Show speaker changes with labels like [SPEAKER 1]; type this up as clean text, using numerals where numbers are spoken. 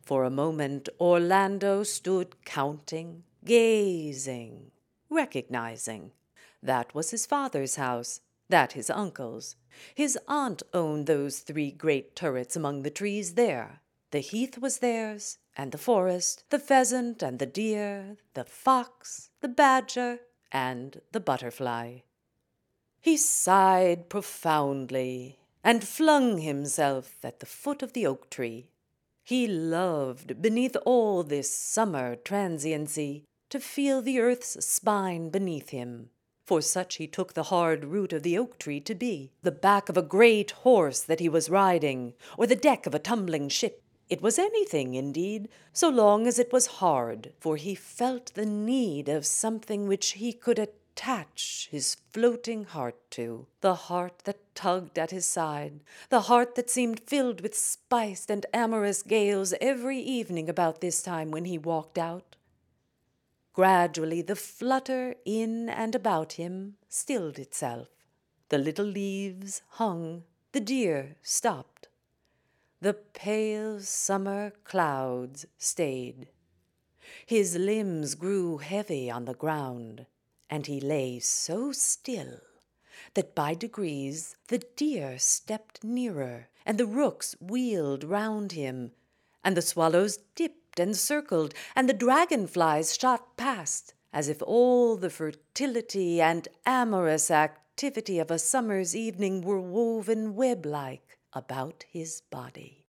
[SPEAKER 1] For a moment Orlando stood counting, gazing, recognizing. That was his father's house, that his uncle's. His aunt owned those 3 great turrets among the trees there. The heath was theirs, and the forest, the pheasant and the deer, the fox, the badger, and the butterfly. He sighed profoundly and flung himself at the foot of the oak tree. He loved, beneath all this summer transiency, to feel the earth's spine beneath him. For such he took the hard root of the oak tree to be, the back of a great horse that he was riding, or the deck of a tumbling ship. It was anything, indeed, so long as it was hard, for he felt the need of something which he could attach his floating heart to, the heart that tugged at his side, the heart that seemed filled with spiced and amorous gales every evening about this time when he walked out. Gradually the flutter in and about him stilled itself. The little leaves hung, the deer stopped. The pale summer clouds stayed. His limbs grew heavy on the ground, and he lay so still that by degrees the deer stepped nearer, and the rooks wheeled round him, and the swallows dipped and circled, and the dragonflies shot past, as if all the fertility and amorous activity of a summer's evening were woven web-like about his body.